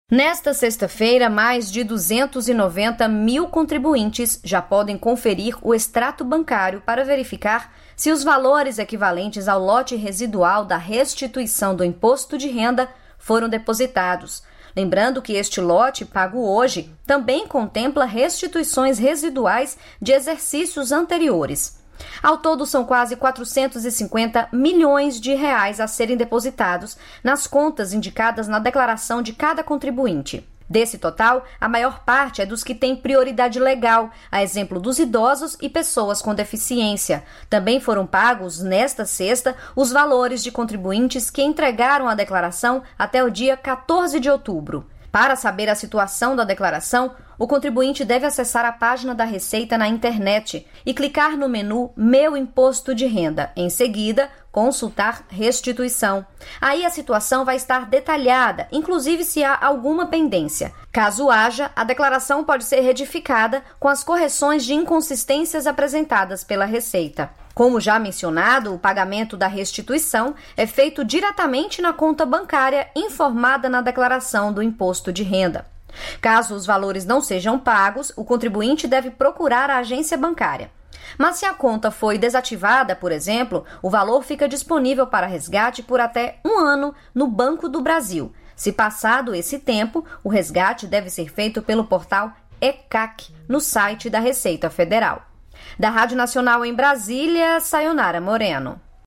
Nesta sexta-feira, mais de 290 mil contribuintes já podem conferir o extrato bancário para verificar se os valores equivalentes ao lote residual da restituição do imposto de renda foram depositados. Lembrando que este lote, pago hoje, também contempla restituições residuais de exercícios anteriores. Ao todo, são quase 450 milhões de reais a serem depositados nas contas indicadas na declaração de cada contribuinte. Desse total, a maior parte é dos que têm prioridade legal, a exemplo dos idosos e pessoas com deficiência. Também foram pagos, nesta sexta, os valores de contribuintes que entregaram a declaração até o dia 14 de outubro. Para saber a situação da declaração, o contribuinte deve acessar a página da Receita na internet e clicar no menu Meu Imposto de Renda. Em seguida, consultar Restituição. Aí a situação vai estar detalhada, inclusive se há alguma pendência. Caso haja, a declaração pode ser retificada com as correções de inconsistências apresentadas pela Receita. Como já mencionado, o pagamento da restituição é feito diretamente na conta bancária informada na declaração do imposto de renda. Caso os valores não sejam pagos, o contribuinte deve procurar a agência bancária. Mas se a conta foi desativada, por exemplo, o valor fica disponível para resgate por até 1 ano no Banco do Brasil. Se passado esse tempo, o resgate deve ser feito pelo portal ECAC, no site da Receita Federal. Da Rádio Nacional em Brasília, Sayonara Moreno.